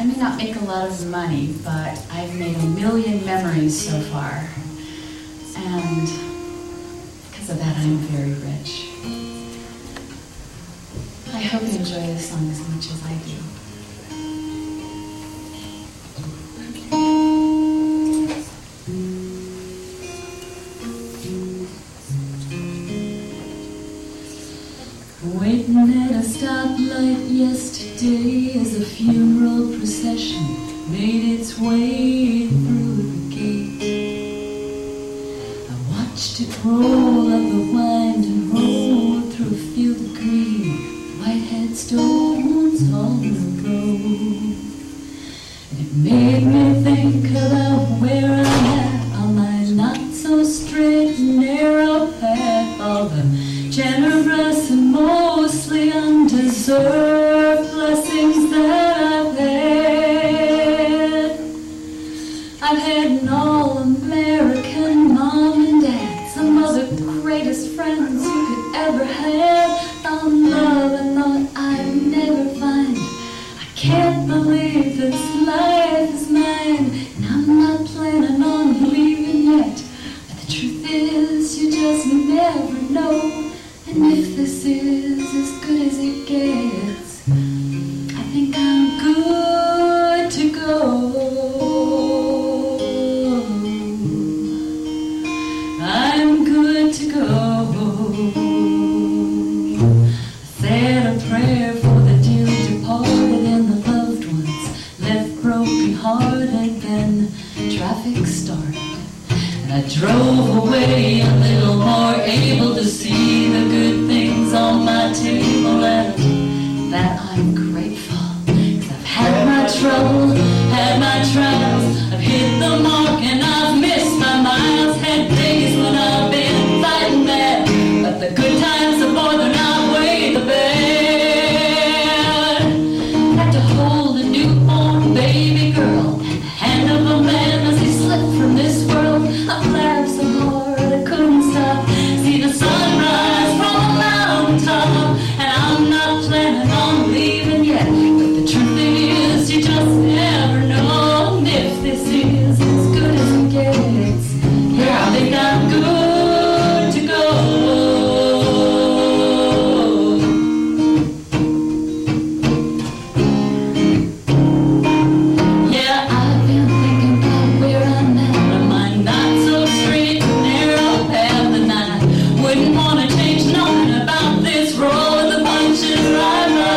I may not make a lot of money, but I've made 1 million memories so far. And because of that, I'm very rich. I hope you enjoy this song as much as I do. Waiting at a stoplight yesterday as a funeral procession made its way through the gate. I watched it roll up the winding road through a field of green, white headstones on the road. And it made me think about where I'm at on my not so straight and narrow path, all the generous and mostly undeserved blessings that I've had. I've had an all-American mom and dad, some of the greatest friends you could ever have. Found love I thought I'd never find. I can't believe this life is mine, and I'm not planning on leaving yet. But the truth is, you just never know. And if this is as good as it gets, I think I'm good to go. I'm good to go. I said a prayer for the dearly departed and the loved ones left broken-hearted. Then traffic started, and I drove away a little more able to see the good things on my table, and that I'm grateful, 'cause I've had my trouble, had my trials, I've hit the mark and I've missed my miles, had days when I've been fighting bad, but the good times are more than outweigh the bad. Had to hold a newborn baby girl and the hand of a man as he slipped from this world. I've laughed so hard I couldn't stop. See the sunrise from a mountaintop, and I'm not planning on leaving yet. But the truth is, you just never know. And if this is as good as it gets, yeah, I think I'm good to go. Yeah, I've been thinking about where I'm at on my not so straight and narrow path, and I wouldn't want to change nothing about this roll with the bunches right my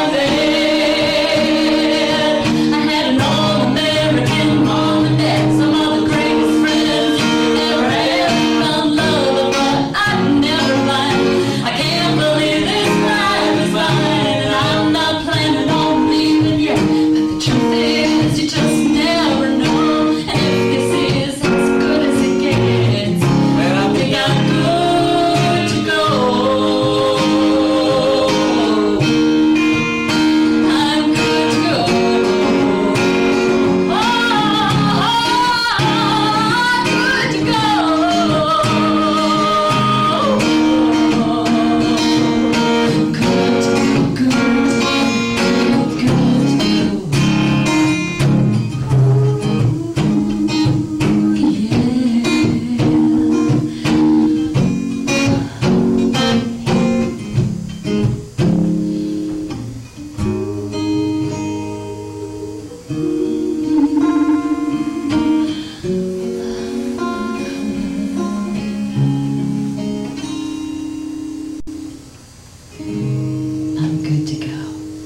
bed. I had an all-American mom and dad, some of the greatest friends you could ever have. Found love, but I'd never find. I can't believe this life is mine, and I'm not planning on leaving yet. But the truth is, you just never know. And if this is as good as it gets, well, I think I'm good to go. I'm good to go. Oh, I'm good to go. Good to go, good, good to go. I'm good to go.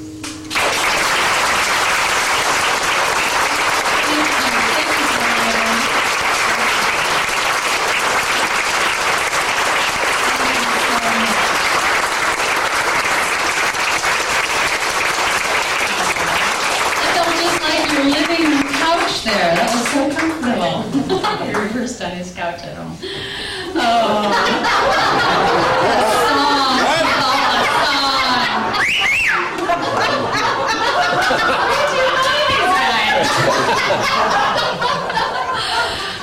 I felt just like you were living on the couch there. That was so comfortable. You reversed on his couch at home. Oh,